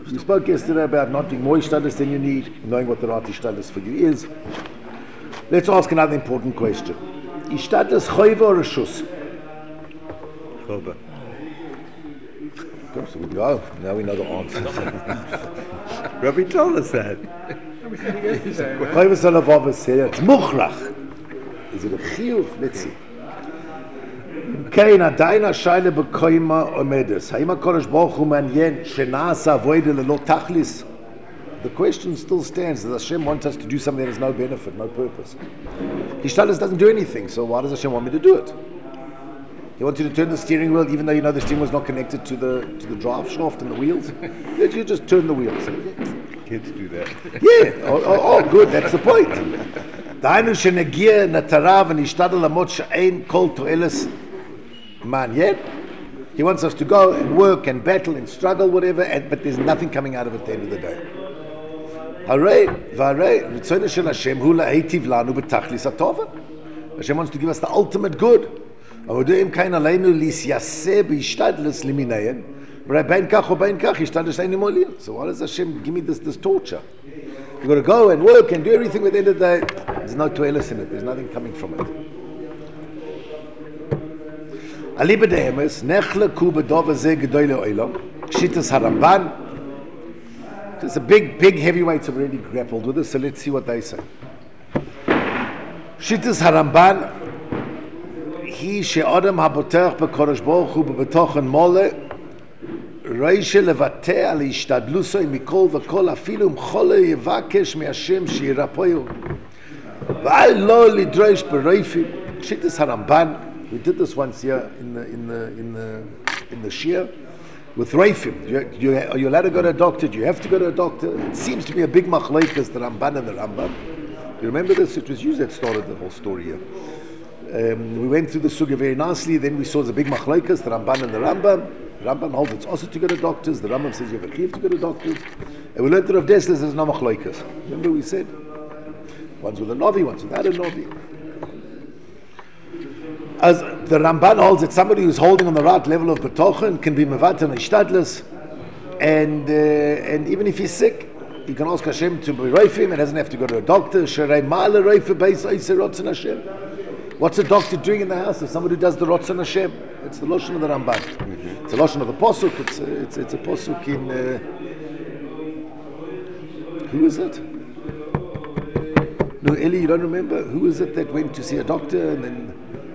We spoke yesterday about not doing more ishtadlus than you need, knowing what the right ishtadlus for you is. Let's ask another important question. Ishtadlus choiva or reshus? Choiva. So we go. Now we know the answer. Rabbi told us that. Choiva salavava said it's muchrach. Is it a chiyuv? Let's see. The question still stands that Hashem wants us to do something that has no benefit, no purpose. Ishtadlus doesn't do anything, so why does Hashem want me to do it? He wants you to turn the steering wheel, even though you know the steering wheel is not connected to the drive shaft and the wheels. You just turn the wheels. Kids do that. Yeah. Oh, good. That's the point. Man, yeah? He wants us to go and work and battle and struggle, whatever, but there's nothing coming out of it at the end of the day. Hashem wants to give us the ultimate good. So why does Hashem give me this torture? You've got to go and work and do everything, but at the end of the day, there's no toilet in it, there's nothing coming from it. It's a big heavyweights have already grappled with this, so let's see what they say. Shittas Haramban, he she'adam habotach b'kodesh baruch hu b'betochen mole reishe levateh al ishtadlusoi mikol v'kol afilu mchole yevakesh me'Hashem she'yirapoyu v'al lo lidrosh b'reifim. Shittas Haramban. We did this once here in the Shia with Reifim. Are you allowed to go to a doctor? Do you have to go to a doctor? It seems to be a big machlokes, the Ramban and the Rambam. You remember this? It was you that started the whole story here. We went through the sugya very nicely. Then we saw the big machlokes, the Ramban and the Rambam. The Rambam holds it's also to go to doctors. The Rambam says you have a chiyuv to go to doctors. And we learned that of Desles there's no machlokes. Remember we said? One's with a novi, one's without a novi. As the Ramban holds that somebody who's holding on the right level of betochen can be mevat and ishtadlus, and even if he's sick, he can ask Hashem to be reifim and doesn't have to go to a doctor. What's a doctor doing in the house? If somebody does the rotzon Hashem, it's the loshon of the Ramban. It's the loshon of the posuk. It's a posuk in who is it? No, Eli, you don't remember? Who is it that went to see a doctor and then?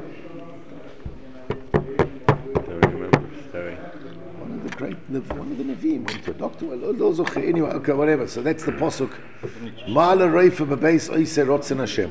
One of the Nevi'im went to a doctor. Anyway, okay, whatever. So that's the posuk. Ma'ala reifa bebeis oiseh rotzen Hashem.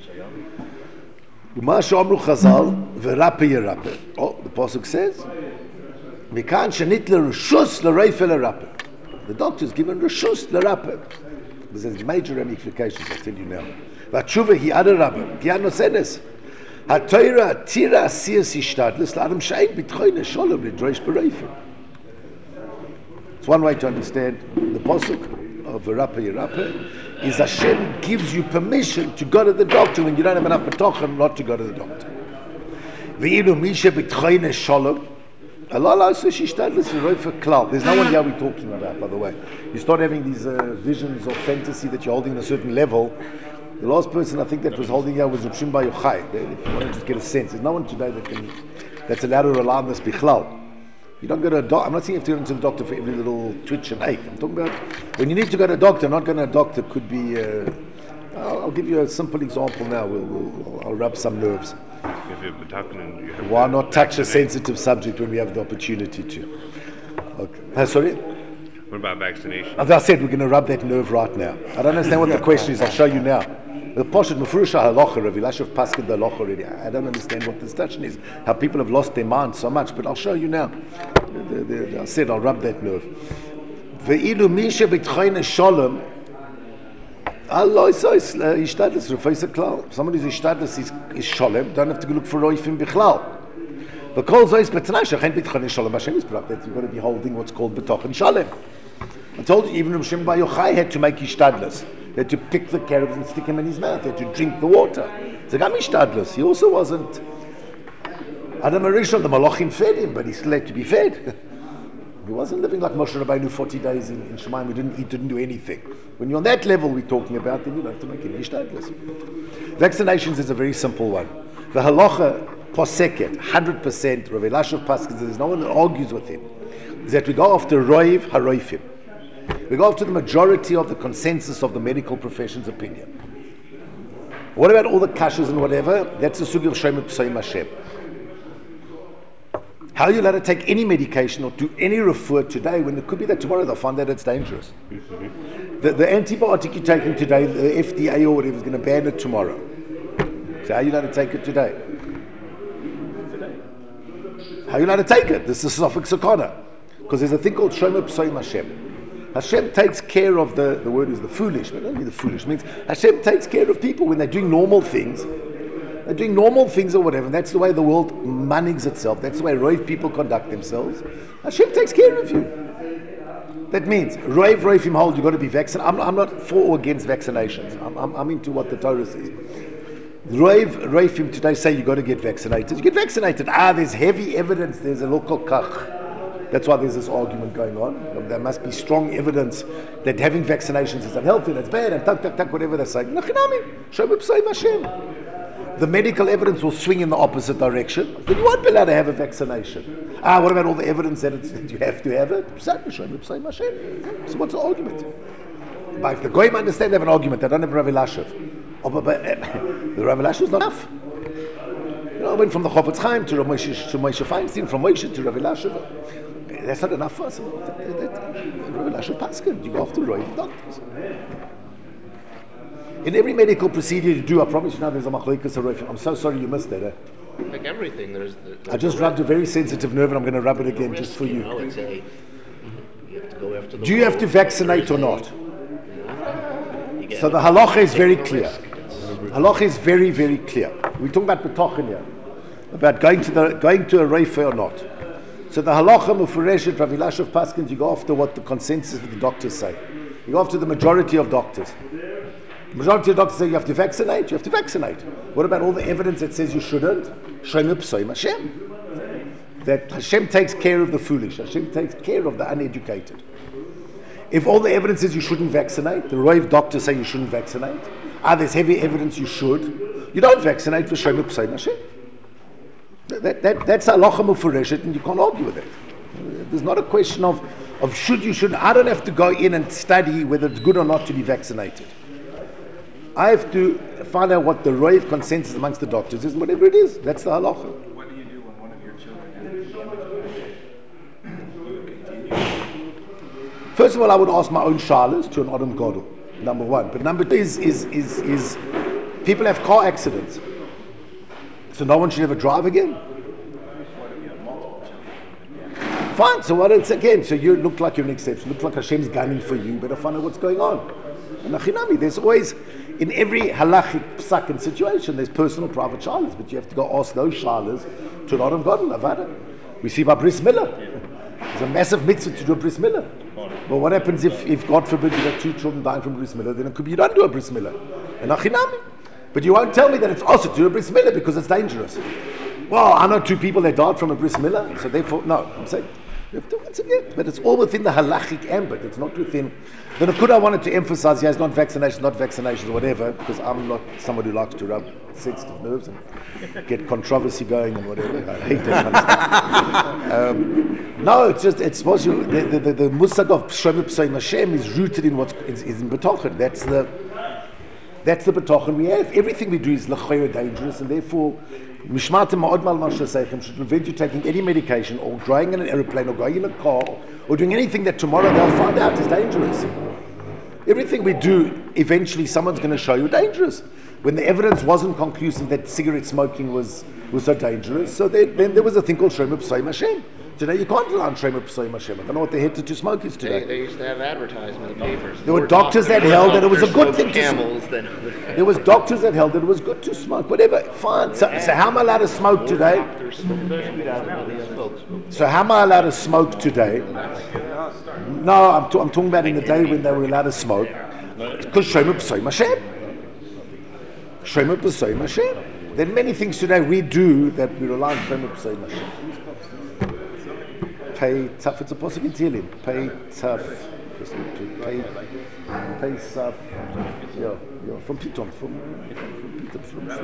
U'ma she'omru Chazal v'rape yerape. Oh, the posuk says, Mikan shenit l'reshus l'reifa l'rape. The doctor's given reshus l'rape. There's major ramifications, I'll tell you now. V'atshuva hi ada rabbe. Ki ano senes. HaTorah tira asiyas ishtadlus l'adam she'ein b'tchoyne sholom l'droish b'reifim. One way to understand the posuk of V'rapa Yerapa is Hashem gives you permission to go to the doctor when you don't have enough betochen not to go to the doctor. Ve'ilu misha b'tchoyne sholom. Allah says ishtadlus l'reifa klal. There's no one here we're talking about, by the way. You start having these visions of fantasy that you're holding at a certain level. The last person I think that was holding here was Reb Shimon Bar Yochai. If you want to just get a sense, there's no one today that's allowed to rely on this bichlal. You don't go to a doctor. I'm not saying you have to go to the doctor for every little twitch and ache. I'm talking about when you need to go to a doctor. Not going to a doctor could be. I'll give you a simple example now. I'll rub some nerves. Why not touch a sensitive subject when we have the opportunity to? Okay. Sorry? What about vaccination? As I said, we're going to rub that nerve right now. I don't understand what the question is. I'll show you now. The Poshet Mefurusha Halacha, Rav Elashav Paskin the Halacha already. I don't understand what the discussion is, how people have lost their mind so much, but I'll show you now. I said I'll rub that nerve. Ve'ilu misha b'tchoyne sholom. Allah says ishtadlus refaisa klal. Somebody who's ishtadlus is sholem. Don't have to go look for roifim bichlal. But kol zois b'tnai shechen b'tchoyne sholem. Hashem is brought that you've got to be holding what's called b'tochen sholem. I told you even Reb Shimon Bar Yochai had to make ishtadlus. They had to pick the carrots and stick him in his mouth. They had to drink the water. It's a Ishtadlus. He also wasn't Adam Arishon, the Malachim fed him, but he still had to be fed. He wasn't living like Moshe Rabbeinu 40 days in Shemaim. He didn't eat, didn't do anything. When you're on that level we're talking about, then you don't have to make any shtadlis. Vaccinations is a very simple one. The halacha poseket, 100%, Rav Elashev Paskins, there's no one that argues with him, is that we go after Roiv HaRoifim. We go after the majority of the consensus of the medical profession's opinion. What about all the kashas and whatever? That's the sugi of Shem P'soim Hashem. How are you allowed to take any medication or do any refuah today when it could be that tomorrow they'll find that it's dangerous? The antibiotic you're taking today, the FDA or whatever is going to ban it tomorrow. So how are you allowed to take it today? How are you allowed to take it? This is suffix sakana. Because there's a thing called Shomer P'soim Hashem. Hashem takes care of the word is the foolish, but only the foolish means Hashem takes care of people when they're doing normal things. They're doing normal things or whatever, and that's the way the world manages itself. That's the way Roiv people conduct themselves. Hashem takes care of you. That means Roivim hold, you've got to be vaccinated. I'm not for or against vaccinations. I'm into what the Torah says. Roivim today say you've got to get vaccinated. You get vaccinated. There's heavy evidence. There's a local kach. That's why there's this argument going on. There must be strong evidence that having vaccinations is unhealthy, that's bad, and tak, whatever they're saying. Nachinami, Shem P'soim Hashem. The medical evidence will swing in the opposite direction. Then you won't be allowed to have a vaccination. What about all the evidence that you have to have it? So what's the argument? But if the Goyim understand they have an argument, they don't have Rav Elashev. But the Rav Elashev is not enough. I went from the Chofetz Chaim to Moshe Feinstein, from Moshe to Rav Elashev. That's not enough for us. Rav Elashev Paskin, you go after Roiv doctors. In every medical procedure you do, I promise you now there's a machlokes HaRoifim. I'm so sorry you missed that. Like everything, there's I just rubbed a very sensitive nerve and I'm going to rub it again just for you. You have to go after the do you have to vaccinate or not? So the halacha halacha is very clear. Halacha is very, very clear. We're talking about betochen here, about going to a reifeh or not. So the halacha mufureshet Rav Elashev Paskins, you go after what the consensus of the doctors say. You go after the majority of doctors. The majority of doctors say you have to vaccinate. You have to vaccinate. What about all the evidence that says you shouldn't? Shomer P'soim Hashem. That Hashem takes care of the foolish. Hashem takes care of the uneducated. If all the evidence is you shouldn't vaccinate, the Roiv doctors say you shouldn't vaccinate. There's heavy evidence you should. You don't vaccinate for Shomer P'soim Hashem. That's halacha mufureshet, and you can't argue with it. There's not a question of should you shouldn't. I don't have to go in and study whether it's good or not to be vaccinated. I have to find out what the Roiv consensus amongst the doctors is, whatever it is. That's the halacha. What do you do when one of your children has First of all, I would ask my own shalas to an Adam Gadol, number one. But number two is people have car accidents. So no one should ever drive again? Fine, so what else again? So you look like you're an exception. Look like Hashem's gunning for you. Better find out what's going on. And Achinami, there's always, in every halachic psak and situation, there's personal private shalas, but you have to go ask those shalas to an Adam Gadol, Avada. We see by Bris Miller. There's a massive mitzvah to do a Bris Miller. But what happens if God forbid, you got 2 children dying from Bris Miller, then it could be you don't do a Bris Miller. And Achinami. But you won't tell me that it's also to do a Bris Miller because it's dangerous. Well, I know 2 people that died from a Bris Miller, so therefore, no. I'm saying, you have to, once again, but it's all within the halachic ambit. It's not within. The Nakuda wanted to emphasize, it's not vaccinations, whatever, because I'm not somebody who likes to rub sensitive nerves and get controversy going and whatever. I hate that kind of stuff. No, it's supposed to, the musag of Shomer P'soim Hashem is rooted in what is in betochen. That's the betochen we have. Everything we do is l'chayr dangerous, and therefore Mishmatim ma'od mal mashasechem should prevent you taking any medication or driving in an aeroplane or going in a car or doing anything that tomorrow they'll find out is dangerous. Everything we do, eventually someone's going to show you dangerous. When the evidence wasn't conclusive that cigarette smoking was so dangerous, so then there was a thing called Shomer P'soim Hashem. Today you can't rely on Shomer P'soim Hashem. I don't know what the head to smoke is today. They used to have advertisements in the papers. There were doctors that held that it was a good thing to smoke. Camels. There was doctors that held that it was good to smoke. Whatever, fine. So how am I allowed to smoke today? So how am I allowed to smoke today? No, I'm talking about in the day when they were allowed to smoke. Because Shomer P'soim Hashem. Shomer P'soim Hashem. There are many things today we do that we rely on Shomer P'soim Hashem. Pay tough. It's a pasuk in Tehillim. Pay tough. Pay tough. Yeah. From Piton. From Piton. So many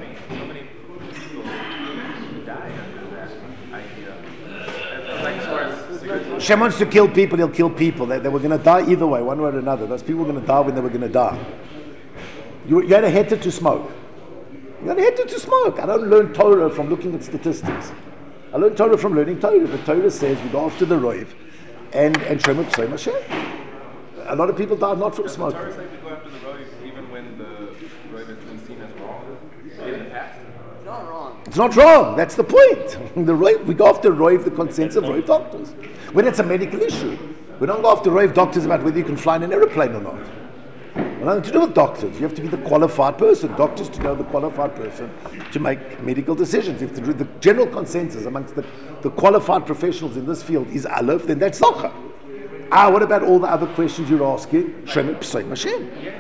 people die under that idea. Like as far as cigarettes. Hashem wants to kill people. He'll kill people. They were going to die either way, one way or another. Those people were going to die when they were going to die. You had a heter to smoke. You had a heter to smoke. I don't learn Torah from looking at statistics. I learn Torah from learning Torah. The Torah says we go after the roiv and Shemot Psoim Hashem. A lot of people died not from smoking. Torah says we go after the roiv even when the roiv has been seen as wrong in the past. It's not wrong. That's the point. The roiv, we go after roiv, the consensus of roiv doctors. When it's a medical issue, we don't go after roiv doctors about whether you can fly in an aeroplane or not. Nothing to do with doctors. You have to be the qualified person. Doctors to know the qualified person to make medical decisions. If the general consensus amongst the qualified professionals in this field is Aleph, then that's Zocha. What about all the other questions you're asking? Shemot Psoim Hashem. Yeah,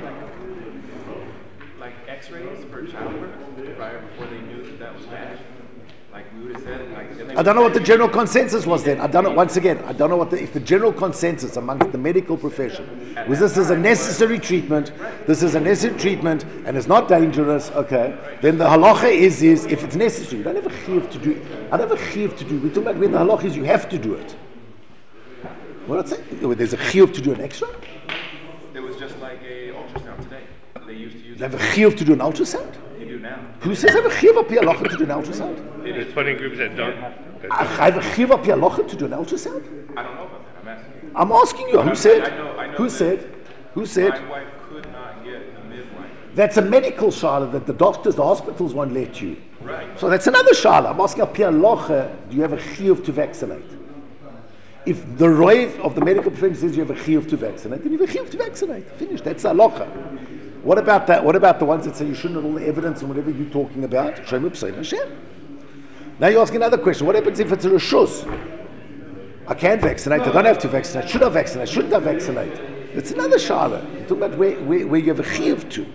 like X-rays for childbirth prior before they knew that was bad. Like we would have said, like. I don't know what the general consensus was then. I don't know. Once again, I don't know if the general consensus amongst the medical profession was this is a necessary treatment. This is a necessary treatment, and it's not dangerous. Okay, then the halacha is if it's necessary. You don't have a chiyuv to do it. I don't have a chiyuv to do it. We're talking about when the halacha is you have to do it. What I'm saying? There's a chiyuv to do an X-ray. It was just like a ultrasound today. They used to use. They have a chiyuv to do an ultrasound. They do now. Who says I have a chiyuv up here halacha to do an ultrasound? There's plenty of groups that don't. I have a chiyuv up here halacha to do an ultrasound. I don't know about that. I'm asking you. I'm asking you. Who said? I know Who that said? Who said? My wife could not get a midwife. That's a medical shala that the doctors, the hospitals won't let you. Right. So that's another shala. I'm asking up here halacha, do you have a chiyuv to vaccinate? If the roiv of the medical profession says you have a chiyuv to vaccinate, then you have a chiyuv to vaccinate. Finished. That's halacha. What about that? What about the ones that say you shouldn't have all the evidence and whatever you're talking about? Shemot Psoim Hashem. Now you ask another question. What happens if it's a reshus? I can vaccinate. I don't have to vaccinate. Should I vaccinate? Shouldn't I vaccinate? It's another shala. You're talking about where you have a chiyuv to.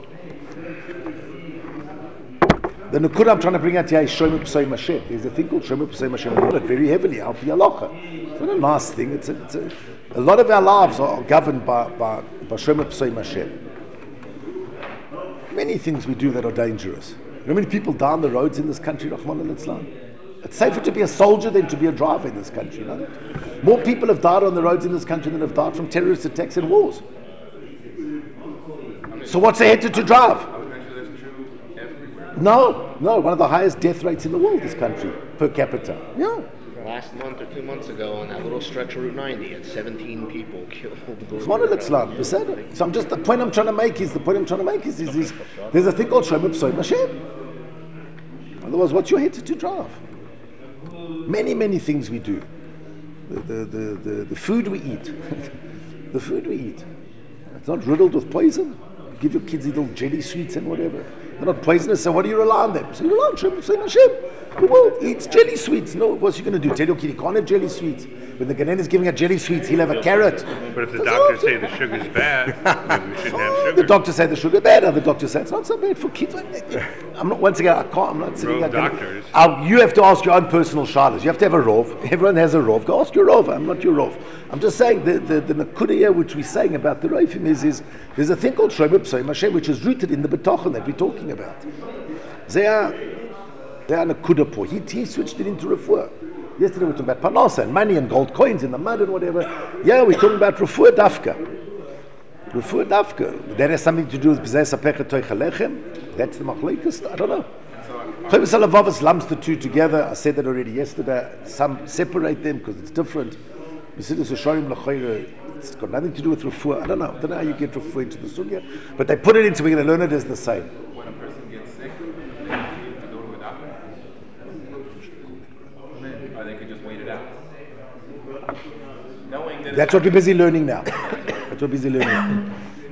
The Nakuda I'm trying to bring out here is Shemot Psoim Hashem. There's a thing called Shemot Psoim Hashem. We do it very heavily. Al pi halacha. It's not a nice thing. It's a lot of our lives are governed by Shemot Psoim Hashem. Many things we do that are dangerous. You know how many people die on the roads in this country, Rahman al-Islam? It's safer to be a soldier than to be a driver in this country, you know? More people have died on the roads in this country than have died from terrorist attacks and wars. So what's the heter to drive? I would mention that's true everywhere. No, one of the highest death rates in the world, this country, per capita. Yeah. Last month or 2 months ago on that little stretch of Route 90, had 17 people killed. Rahman al-Islam, you said it. So the point I'm trying to make is there's a thing called Shemot Psoim Hashem. Otherwise, what's your heter to drive? Many things we do. The food we eat. The food we eat. It's not riddled with poison. You give your kids little jelly sweets and whatever. They're not poisonous, so what do you rely on them? So you rely on Shemot Psoim Hashem. The world eats jelly sweets. No, what's he going to do? Tell your kid he can't have jelly sweets. When the Ganen is giving out jelly sweets, he'll have a carrot. But if the doctors say the sugar's bad, then we shouldn't have sugar. The doctors say the sugar bad. Other doctors say it's not so bad for kids. I'm not. Once again, I'm not sitting Rov here. doctors. You have to ask your own personal shalas. You have to have a rov. Everyone has a rov. Go ask your rov. I'm not your rov. I'm just saying the nakuda here, which we're saying about the rovim is there's a thing called Shemot Psoim Hashem, which is rooted in the betachon that we're talking about. They are nakuda po. He switched it into refuah. Yesterday we were talking about panasa and money and gold coins in the mud and whatever. Yeah, we're talking about refuah dafka. Refuah dafka. That has something to do with b'zeh sapechet toicha lechem. That's the machlekes. I don't know. Chavis Alavavas lumps the two together. I said that already yesterday. Some separate them because it's different. It's got nothing to do with refuah. I don't know how you get refuah into the sugya, but they put it into. We're going to learn it as the same. When a person gets sick, they need to go to a doctor. Or they could just wait it out. Knowing that That's what we're busy learning now. That's what we're busy learning.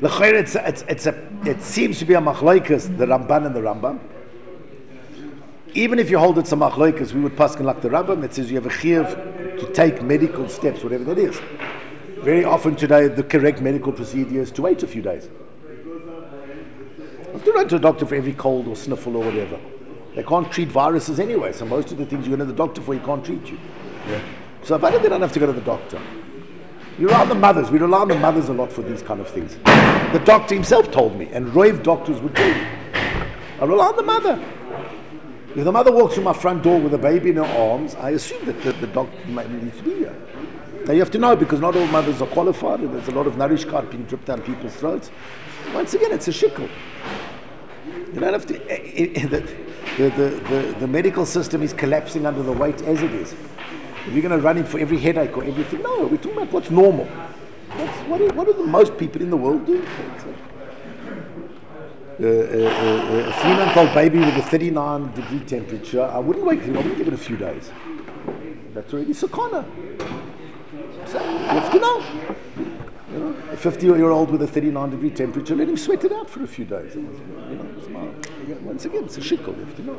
It seems to be a machlokes, the Ramban and the Rambam. Even if you hold it's a machlokes, we would paskin like the Rambam that says you have a chiyuv to take medical steps, whatever that is. Very often today, the correct medical procedure is to wait a few days. You have to run to a doctor for every cold or sniffle or whatever. They can't treat viruses anyway, so most of the things you go to the doctor for, he can't treat you. Yeah. So if I they don't have to go to the doctor. You rely on the mothers. We rely on the mothers a lot for these kind of things. The doctor himself told me, and rave doctors would tell you. I rely on the mother. If the mother walks through my front door with a baby in her arms, I assume that the doctor needs to be here. Now you have to know, because not all mothers are qualified, and there's a lot of nourishkeit being dripped down people's throats. Once again, it's a shikul. You don't have to. The medical system is collapsing under the weight as it is. If you're going to run in for every headache or everything, no, we're talking about what's normal. What do the most people in the world do? A 3-month-old baby with a 39-degree temperature, I wouldn't wait. I wouldn't give it a few days. That's already sakana. So you have to know. You know, a 50-year-old with a 39-degree temperature, let him sweat it out for a few days. You know, once again, it's a shikul. You have to know.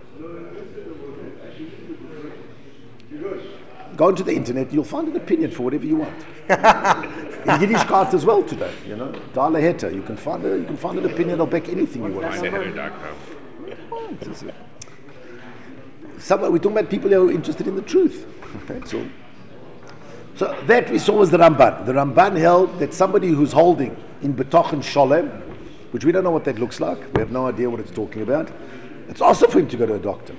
Go onto the internet, you'll find an opinion for whatever you want. In Yiddishkeit as well today, you know, Dala Heta, you can find an opinion that'll back anything you want. Somewhere we're talking about people who are interested in the truth. That's all. So that we saw was the Ramban. The Ramban held that somebody who's holding in Betochen Sholem, which we don't know what that looks like, we have no idea what it's talking about, it's also for him to go to a doctor.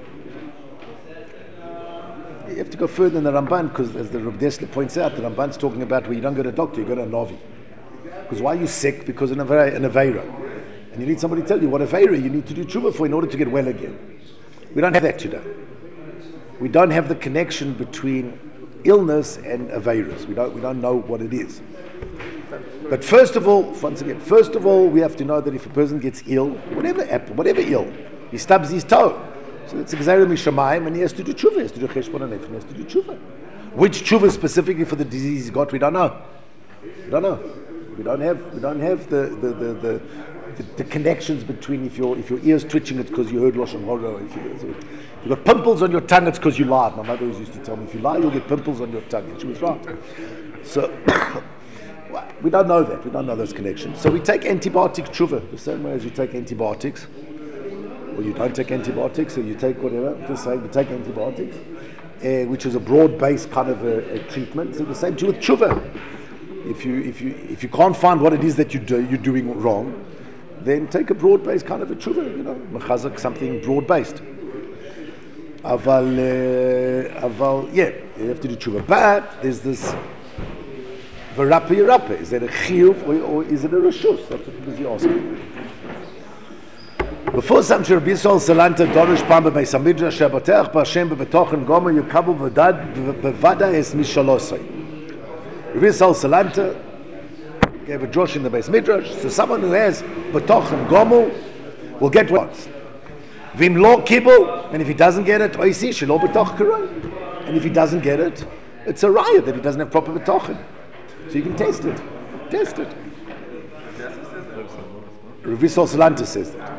You have to go further in the Ramban, because as the Rav Dessler points out, the Ramban's talking about where you don't go to a doctor, you go to a Navi. Because why are you sick? Because an Aveira. And you need somebody to tell you what Aveira you need to do tshuva for in order to get well again. We don't have that today. We don't have the connection between illness and Aveiras. We don't know what it is. But first of all, we have to know that if a person gets ill, whatever ill, he stubs his toe. So it's a Gezeira Mishamayim, and he has to do tshuva, he has to do cheshbon hanefesh, he has to do tshuva. Which tshuva specifically for the disease he's got, we don't know. We don't know. We don't have the connections between if your ear's twitching, it's because you heard Lashon Hara. If you've got pimples on your tongue, it's because you lied. My mother always used to tell me, if you lie, you'll get pimples on your tongue. And she was right. So we don't know that. We don't know those connections. So we take antibiotic tshuva the same way as you take antibiotics. Or you don't take antibiotics, or you take whatever. Just saying, you take antibiotics, which is a broad-based kind of a treatment. So the same too with tshuva. If you can't find what it is that you're doing wrong, then take a broad-based kind of a tshuva. You know, mechazak, something broad-based. Aval, yeah, you have to do tshuva. But there's this v'rapa. Is that a chiyuv or is it a reshus? That's what you're asking. Before some Rabbi Yisrael Salanta Dorish Pam beBeis Hamidrash Shabbatech B'Hashem beBetochen Gomer Yukabu B'Vada Es Mishalosai. Rabbi Yisrael Salanta gave a drush in the Beis Midrash. So someone who has B'Tochen Gomer will get what? Vim Lo Kibul, and if he doesn't get it, Oisi Shelo B'Toch Karoi. And if he doesn't get it, it's a riot that he doesn't have proper B'Tochen. So you can test it. Rabbi Yisrael Salanta says that.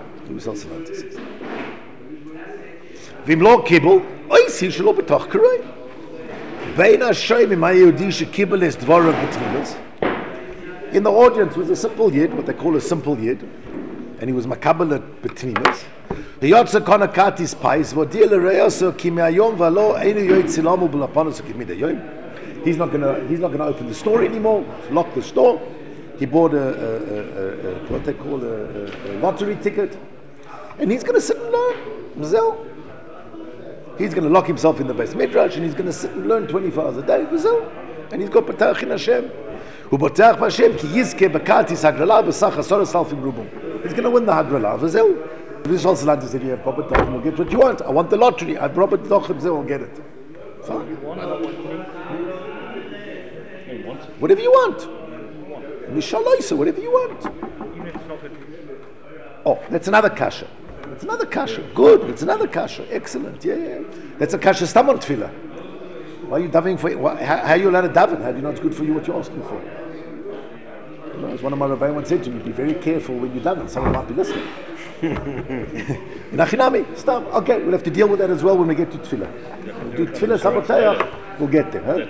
Vim Lo Kibul, Oisi Shelo B'Toch Karoi. Bein HaShoim Im HaYehudi Shekibul Es Dvorav B'Tfilas. In the audience was a simple yid, what they call a simple yid, and he was makabel at B'Tfilas. The Yotze Konakatis Pais Vodir L'Reyoso Ki Me'ayom V'Lo Einu Yoitzilamu B'Lapanos Ki Midayom. He's not gonna open the store anymore. Lock the store. He bought a what they call a lottery ticket, and he's going to sit and learn. Brazil. He's going to lock himself in the Beis Midrash, and he's going to sit and learn 24 hours a day. Brazil. And he's got Patach in Hashem. Who Patach Hashem ki Yizke Bekatis Hagrala B'Sach Asor Salfim Rubum. He's going to win the Hagrala. Brazil. This also Salanta said, "You have proper Toch, you'll get what you want. I want the lottery. I have proper Toch, Brazil, I'll get it." Fine. Whatever you want. Mishaloisa, whatever you want. Oh, that's another kasha. Good. It's another kasha. Excellent. Yeah. That's a kasha stamon tefillah. Why are you davening for? How are you allowed to daven? How do you know it's good for you what you're asking for? You know, as one of my rabbis once said to me, be very careful when you daven. Someone might be listening. In Achinami, stop. Okay, we'll have to deal with that as well when we get to tefillah. We'll do tefillah sabotayach. We'll get there. Huh?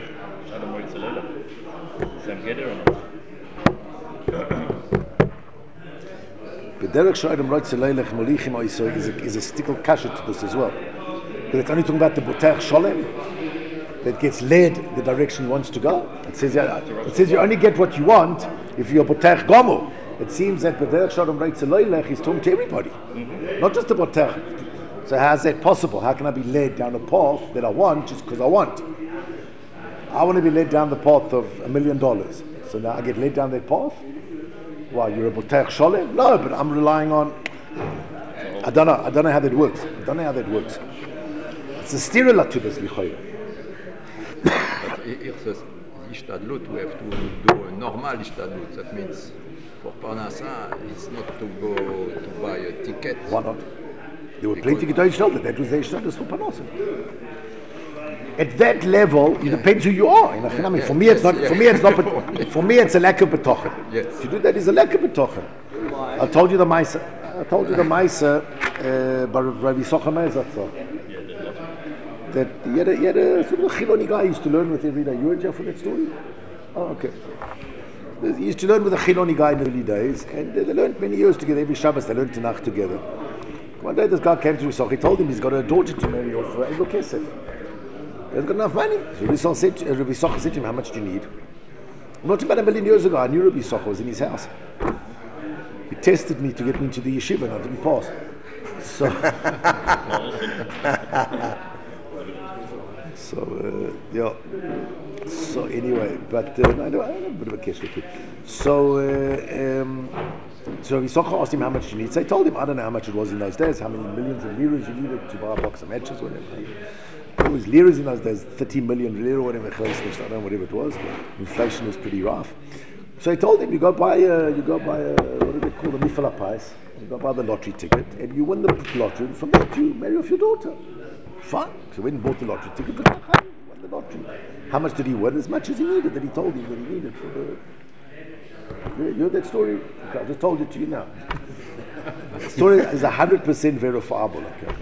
B'derech Shoydim Roitze Leilech Molichim Oisoi is a stickle kasha to this as well. Because it's only talking about the Botech Sholem. that gets led the direction he wants to go. It says you only get what you want if you're Botech Gomo. It seems that B'derech Shalom Reitz Eloilech is talking to everybody, not just the Botech. So how's that possible? How can I be led down a path that I want just because I want? I want to be led down the path of $1 million. So now I get led down that path? Why, you're a Botech Shalom? No, but I'm relying on... I don't know how that works. It's a sterila to this lichoyer. It's Ishtadlut, we have to do a normal Ishtadlut. That means for Parnassa, it's not to go to buy a ticket. Why not? There were plenty of Ishtadlut. That was the Ishtadlut for Parnassa. At that level, it depends who you are. For me, it's not. For me, it's a lack of betochen. Yes. To do that is a lack of betochen. I told you the Maisa. By Rabbi Sochamer Zatzor. That he had a sort of a Chiloni guy he used to learn with every day. You heard for that story? Oh, okay. He used to learn with a Chiloni guy in the early days, and they learned many years together. Every Shabbos they learned Tanakh together. One day this guy came to Risach. He told him he's got a daughter to marry off Ego Kesef. He hasn't got enough money. So Rabbi Socha said to him, how much do you need? Not about 1 million years ago, I knew Rabbi Socha was in his house. He tested me to get me into the yeshiva and I didn't pass. So anyway, but I had a bit of a kiss with it. So Rabbi Socha asked him how much you need. So I told him, I don't know how much it was in those days, how many millions of liras you needed to buy a box of matches, whatever. It was liras in those days, 30 million lira, whatever, I don't know, whatever it was. Inflation was pretty rough. So I told him, you go buy what do they call the Mifala Pies? You go buy the lottery ticket, and you win the lottery, and from that you marry off your daughter. Fine. So he went and bought the lottery ticket, but he won the lottery. How much did he win? As much as he needed, that he told him that he needed for the... You heard that story? Okay, I just told it to you now. The story is 100% verifiable, okay?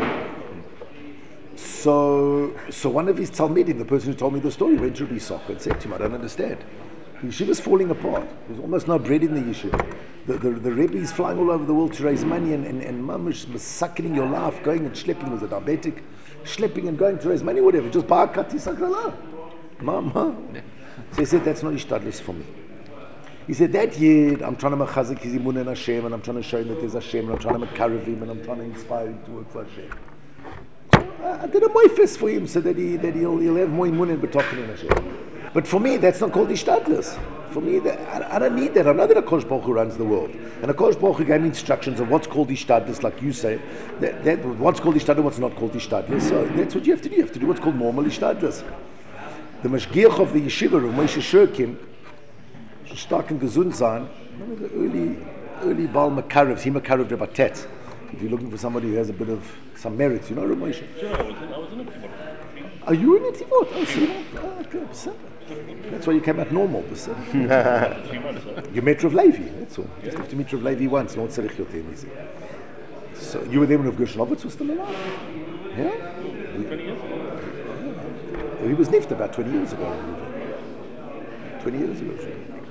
So one of his Talmidim, the person who told me the story, went to Rabbi Socha and said to him, I don't understand. The yeshiva's falling apart. There's almost no bread in the yeshiva. The Rebbe is flying all over the world to raise money and mamish sucking your life, going and schlepping with a diabetic, schlepping and going to raise money, whatever. Just buy a kati sakrala. Mama. So he said, that's not ishtadlis for me. He said, that yid, I'm trying to machazik his imun and Hashem, and I'm trying to show him that there's Hashem, and I'm trying to makarav him, and I'm trying to inspire him to work for Hashem. I did a moifes for him so that he'll have more imun and betochen in Hashem. But for me, that's not called ishtadlis. For me, I don't need that. I know that HaKadosh Baruch Hu runs the world. And HaKadosh Baruch Hu gave me instructions of what's called ishtadlis, like you say. That what's called ishtadlis, what's not called ishtadlis. So that's what you have to do. You have to do what's called normal ishtadlis. The Mashgiach of the yeshiva of Moshe Shurkin, stark and gesund sein, one of the early Baal Makarevs, he Makarev Rebbe Tetz. If you're looking for somebody who has a bit of some merits, you know Rav Moshe? Sure, I was in Netivot. Are you in Netivot? Oh, see? Okay, that's why you came out normal. You met Rav Levi, that's all. Just have to meet Rav Levi once, no tzarich yoter mize. So you were there when Rav Gershonovitz was still alive? Yeah? 20 years ago. He was nifted about 20 years ago. 20 years ago.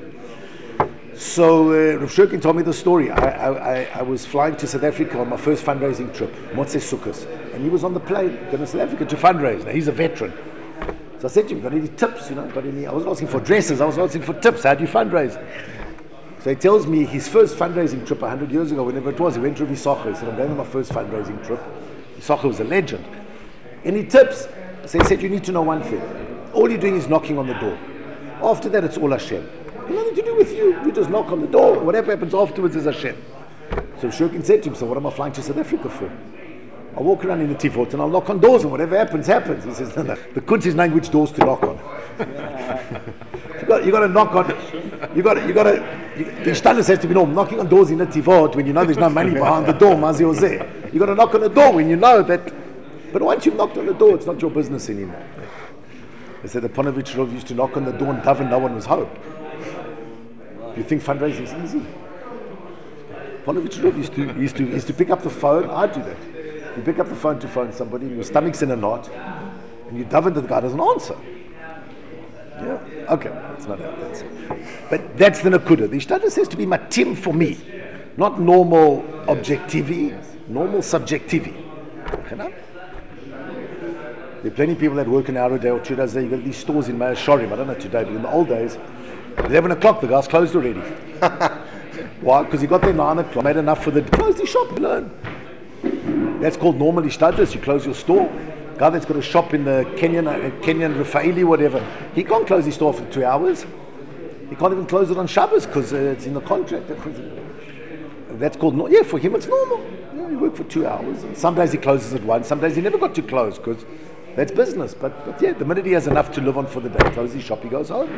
So Rav Shurkin told me the story. I was flying to South Africa on my first fundraising trip, Motzei Sukkos, and he was on the plane going to South Africa to fundraise. Now he's a veteran. So I said to him, got any tips? I wasn't asking for dresses, I was asking for tips. How do you fundraise? So he tells me his first fundraising trip 100 years ago, whenever it was, he went to Rabbi Socha. He said, I'm going on my first fundraising trip. Socha was a legend. Any tips? So he said, you need to know one thing. All you're doing is knocking on the door. After that, it's all Hashem. It's nothing to do with you. You just knock on the door. Whatever happens afterwards is Hashem. So Shurkin said to him, so what am I flying to South Africa for? I'll walk around in the Tivot and I'll knock on doors and whatever happens. He says, no. The kunz is knowing which doors to knock on. you got to knock on. The ishtadlis has to be known. Knocking on doors in the Tivot when you know there's no money behind the door. Mazi ozeh. You got to knock on the door when you know that. But once you've knocked on the door, it's not your business anymore. They said the Ponovich Rov used to knock on the door and daven, no one was home. You think fundraising is easy? Ponovich Rov used to pick up the phone. I do that. You pick up the phone to phone somebody, and your stomach's in a knot, and you daven that the guy doesn't answer. Yeah? Okay, that's not how that's it. But that's the nakuda. The ishtadlis has to be matim for me, not normal objectivity, normal subjectivity. There are plenty of people that work an hour a day or 2 days a day. You've got these stores in Meir Shorim. I don't know today, but in the old days, 11 o'clock, the guy's closed already. Why? Because he got there 9 o'clock, made enough for the... Closed his shop, learn. That's called normally ishtadlus. You close your store. Guy that's got a shop in the Kenyan Rafaeli, whatever, he can't close his store for 2 hours. He can't even close it on Shabbos because it's in the contract. That's called, for him it's normal. He worked for 2 hours. And some days he closes at 1. Some days he never got to close because that's business. But yeah, the minute he has enough to live on for the day, closes his shop, he goes home.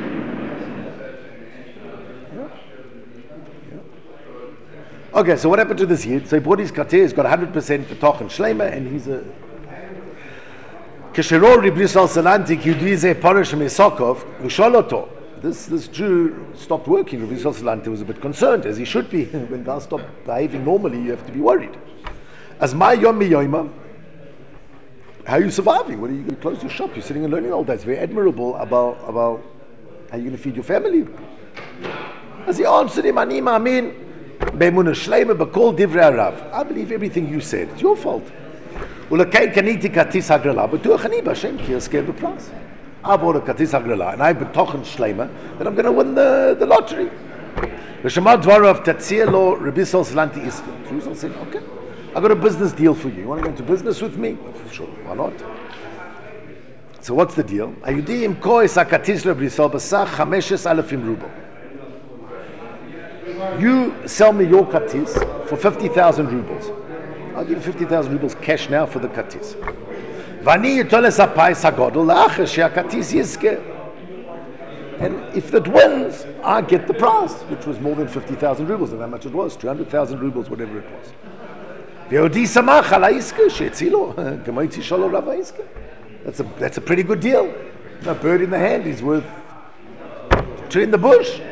Okay, so what happened to this Yid? So he bought his kateh, he's got 100% betochen shleima, and he's a... Keshero Ribli Yisrael Salanti Yudvize Parish Mesokov Usholoto. This Jew stopped working. Ribli Yisrael Salanti was a bit concerned, as he should be. When guys stop behaving normally, you have to be worried. As my Yom Miyoima, how are you surviving? What are you going to close your shop? You're sitting and learning all day. It's very admirable about how you're going to feed your family. As he answered him, Ani Ma'amin Be'emunah Shleima B'kol Divrei Harav. I believe everything you said. It's your fault. Ulakei kaniti katis hagrela, but do a chani b'Hashem ki you're scared of the price. I bought a katis hagrela, and I betochen shleima that I'm going to win the lottery. V'shemar dvarav tatzia lo Rabbi Yisrael Salanti iska. Yisrael said, okay, I got a business deal for you. You want to go into business with me? Sure, why not? So what's the deal? Ayudi imko es hakatis Rabbi Yisrael b'sach 5,000 ruble. You sell me your katis for 50,000 rubles. I'll give you 50,000 rubles cash now for the katis. And if it wins, I get the prize, which was more than 50,000 rubles. And how much it was? 200,000 rubles, whatever it was. That's a pretty good deal. A bird in the hand is worth a tree in the bush.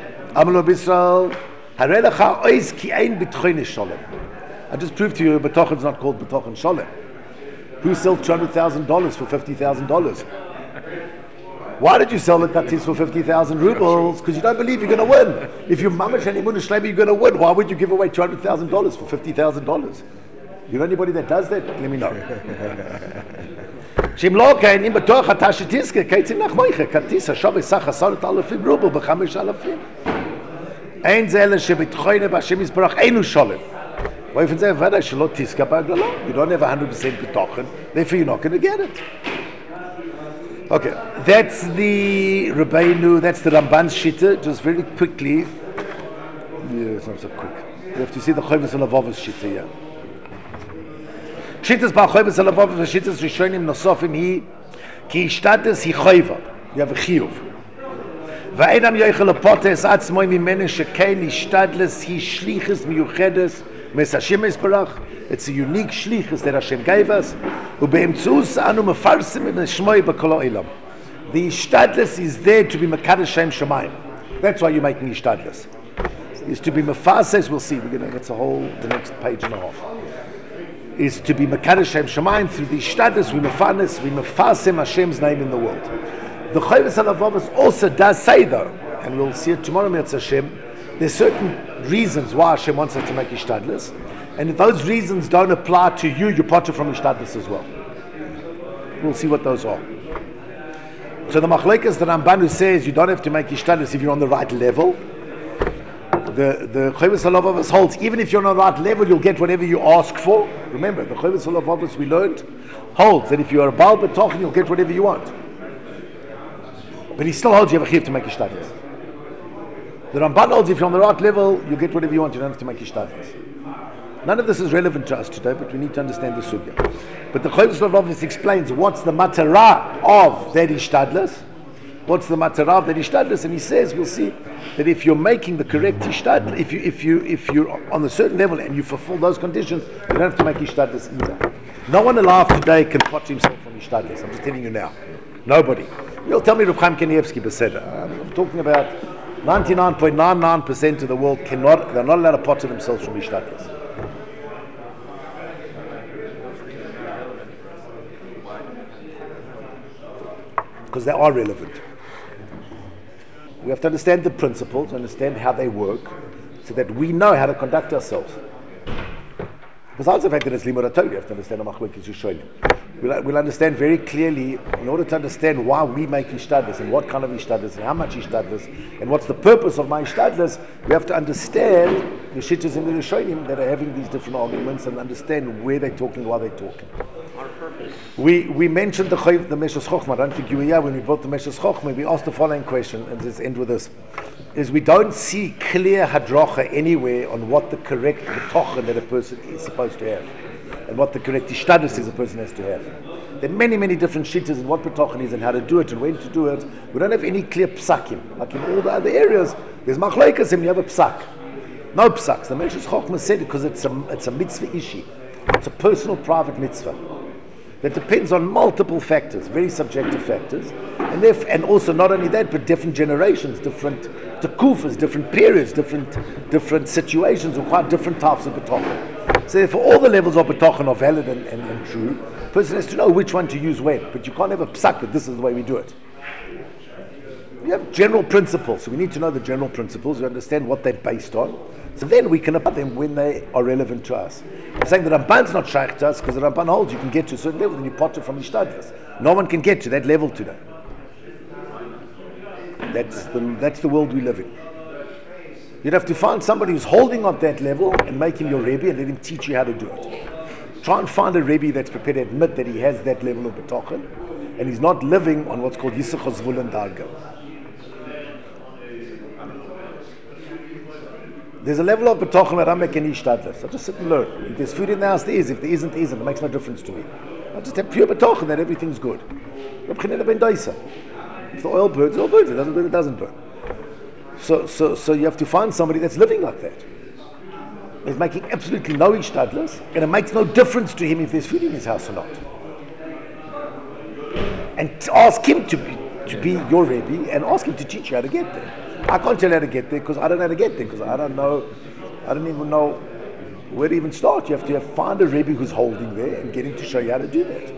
I just proved to you betochen is not called betochen sholem. Who sells $200,000 for $50,000? Why did you sell the katis for 50,000 rubles? Because you don't believe you're going to win. If you're mamash and emunah shleima, you're going to win. Why would you give away $200,000 for $50,000? You know anybody that does that? Let me know. Shem lo kein im betoch hatashitiske kaitzim nach moiche katis hashav sach 10,000 rubles ב5,000. Ein zele shebitchoine b'Hashem yisbarach einu sholem. You don't have 100% betochen, therefore you're not going to get it. Okay, that's the Rabbeinu, that's the Ramban's Shitta. Just very quickly, it's not so quick. You have to see the Choyves Alavov's Shitta here. Shittas Bal Choyves Alavov, the Shittas Rishonim Nosofim Hi, Ki Ishtadus Hi Choyva. You have a Chiyuv. Va'edam Yoichel Apotes Atzmoi Mimene Shekein Ishtadus Hi Shlichus Miyuchedes It's a unique shlichus that Hashem gave us. The ishtadlus is there to be mekadosh Shem Shemayim. That's why you're making ishtadlus. Is to be mefases. We'll see. That's the next page and a half. Is to be mekadosh Shem Shemayim through the ishtadlus. We mefasem Hashem's name in the world. The Choyves Alavovos also does say though, and we'll see it tomorrow. Mitzvah Hashem. There's certain reasons why Hashem wants us to make ishtadlus, and if those reasons don't apply to you, you're parted from ishtadlus as well. We'll see what those are. So the machlekes, the Rambanu says you don't have to make ishtadlus if you're on the right level. The Choyves Alavovos holds even if you're on the right level, you'll get whatever you ask for. Remember, the Choyves Alavovos we learned holds that if you're a Baal B'tochen, you'll get whatever you want. But he still holds you have a chiv to make ishtadlus. The Ramban holds if you're on the right level, you get whatever you want, you don't have to make ishtadlus. None of this is relevant to us today, but we need to understand the sugya. But the Choyves Alavovos explains what's the matara of that ishtadlus, what's the matara of that ishtadlus, and he says, we'll see, that if you're making the correct ishtadlus, if you're on a certain level and you fulfill those conditions, you don't have to make ishtadlus either. No one alive today can potch himself from ishtadlus. I'm just telling you now. Nobody. You'll tell me Reb Chaim Kanievsky Beseder. I'm talking about 99.99% of the world they're not allowed to potter themselves from ishtadlus. Because they are relevant. We have to understand the principles, understand how they work, so that we know how to conduct ourselves. Besides the fact that it's limud Torah, you have to understand the machlokes Rishonim. we'll understand very clearly, in order to understand why we make ishtadlis and what kind of ishtadlis and how much ishtadlis and what's the purpose of my ishtadlis, we have to understand the shittas in the Rishonim that are having these different arguments and understand where they're talking, why they're talking. Our purpose. We mentioned the Meshes Chochmah. I don't think you were here when we brought the Meshes Chochmah. We asked the following question, and let's end with this: is we don't see clear hadracha anywhere on what the correct betochen that a person is supposed to have, and what the correct ishtadlis is a person has to have. There are many, many different shittas in what betochen is and how to do it and when to do it. We don't have any clear psakim. Like in all the other areas, there's machlokes and you have a psak. No psaks. The Meshes Chochmah said it because it's a mitzvah ishi. It's a personal, private mitzvah that depends on multiple factors, very subjective factors, and also not only that, but different generations, different tekufas, different periods, different situations require different types of betochen. So therefore all the levels of betochen are valid and true. The person has to know which one to use when, but you can't have a psak that this is the way we do it. We have general principles, so we need to know the general principles, we understand what they're based on, so then we can apply them when they are relevant to us. I'm saying the Ramban's not shaykh to us because the Ramban holds you can get to a certain level and you potter from ishtadlis. No one can get to that level today. That's the world we live in. You'd have to find somebody who's holding on that level and make him your Rebbe and let him teach you how to do it. Try and find a Rebbe that's prepared to admit that he has that level of betochen and he's not living on what's called Yisachar Zvul and Darga. There's a level of betochen that I'm making ishtadlis. I just sit and learn. If there's food in the house, there is. If there isn't, there isn't. It makes no difference to me. I just have pure betochen that everything's good. If the oil burns, it all burns. It doesn't burn, it doesn't burn. So you have to find somebody that's living like that. He's making absolutely no ishtadlis, and it makes no difference to him if there's food in his house or not. And ask him to be your Rebbe, and ask him to teach you how to get there. I can't tell you how to get there because I don't know how to get there because I don't even know where to even start. You have to find a Rebbe who's holding there and get him to show you how to do that.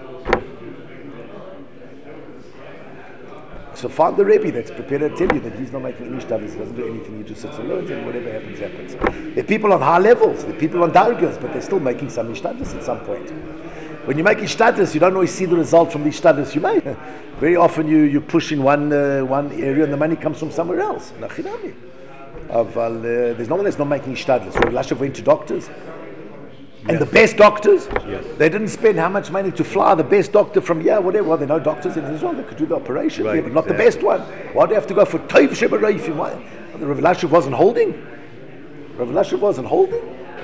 So find the Rebbe that's prepared to tell you that he's not making any ishtadlis, he doesn't do anything, he just sits and learns and whatever happens, happens. There are people on high levels, there are people on dargas, but they're still making some ishtadlis at some point. When you make ishtadlis, you don't always see the result from the ishtadlis you make. Very often you push in one area and the money comes from somewhere else. There's no one that's not making ishtadlis. Rabbi Lashav went to doctors, and the best doctors, they didn't spend how much money to fly the best doctor from here, whatever. Well, there are no doctors in Israel that could do the operation, Right, but not the best one. Why do you have to go for Tov Sheba Reifim? Rabbi Lashav wasn't holding. Rabbi Lashav wasn't holding.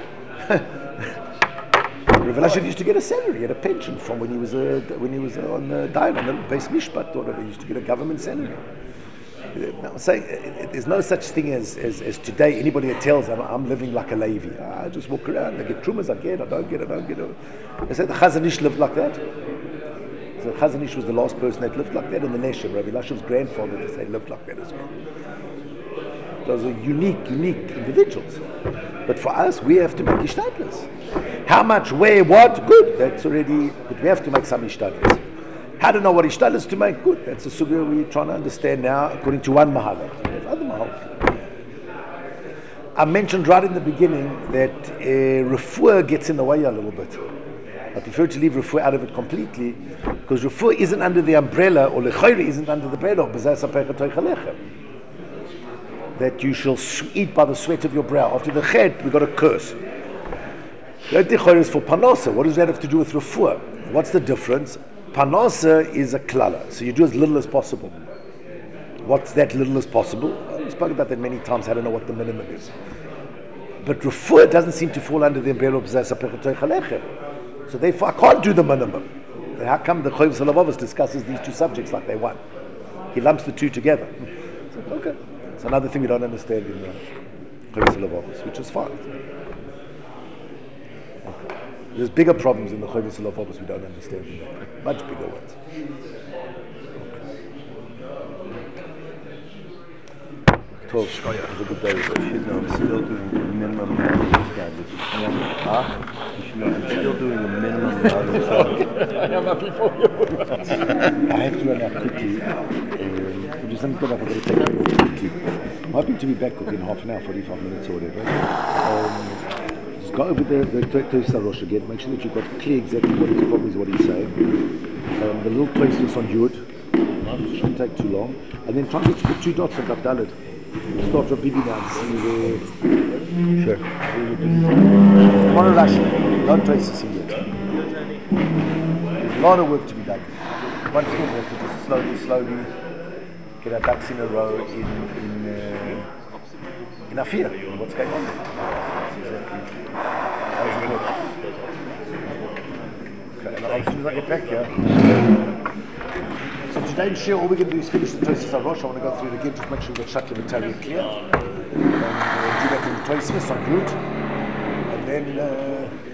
Rav Lashav used to get a salary, he had a pension from when he was on Dayan, on the base mishpat, or whatever. He used to get a government salary. I'm saying there's no such thing as today. Anybody that tells I'm living like a Levi, I just walk around, I get trumas, I don't get. They say the Chazon Ish lived like that. So Chazon Ish was the last person that lived like that in the nation. Rabbi Lashav's grandfather, they say, lived like that as well. Those are unique individuals. But for us, we have to make ishtadlis. How much, where, what? Good. That's already, but we have to make some ishtadlis. How to know what ishtadlis to make? Good. That's a sugya we're trying to understand now according to one mahalach. We have other mahalach. I mentioned right in the beginning that refuah gets in the way a little bit. I prefer to leave refuah out of it completely because refuah isn't under the umbrella, or lechayri isn't under the umbrella of b'zeh sapecha toich alechem, that you shall eat by the sweat of your brow. After the chet, we got a curse. The Yom is for panasa. What does that have to do with refuah? What's the difference? Panasa is a klala, so you do as little as possible. What's that little as possible? We spoke about that many times. I don't know what the minimum is. But refuah doesn't seem to fall under the umbrella of b'zeh sapecha toich alechem. So therefore, I can't do the minimum. How come the Choyv Salavavos discusses these two subjects like they one? He lumps the two together. So, okay. It's another thing we don't understand in the Choyv Salavavos, which is fine. Okay. There's bigger problems in the Choyv Salavavos we don't understand in that. Much bigger ones. Okay. Have a good day. I'm still doing the minimum amount of standards. I'm still doing the minimum amount of standards. I have to run out quickly. Just let me go back. I'm going to take a break quickly. I'm hoping to be back within half an hour, 45 minutes or whatever. Just Go over the Toys Rosh again. Make sure that you've got clear exactly what his problem is, what he's saying. The little Toys on Yud. Shouldn't take too long. And then try and get the 2 dots on Daf Dalet. Start from Bibi now. Sure. Tomorrow Rashi. Don't trace this yet. There's a lot of work to be done. Once again, we have to just slowly get our ducks in a row in Afir, what's going on there. Okay, and as soon as I get back here. So today in Shir, all we're going to do is finish the Tosfos HaRosh. I want to go through it again, just make sure we've got Shakya V'Tari clear. And do that in the Tosfos on Yud. And then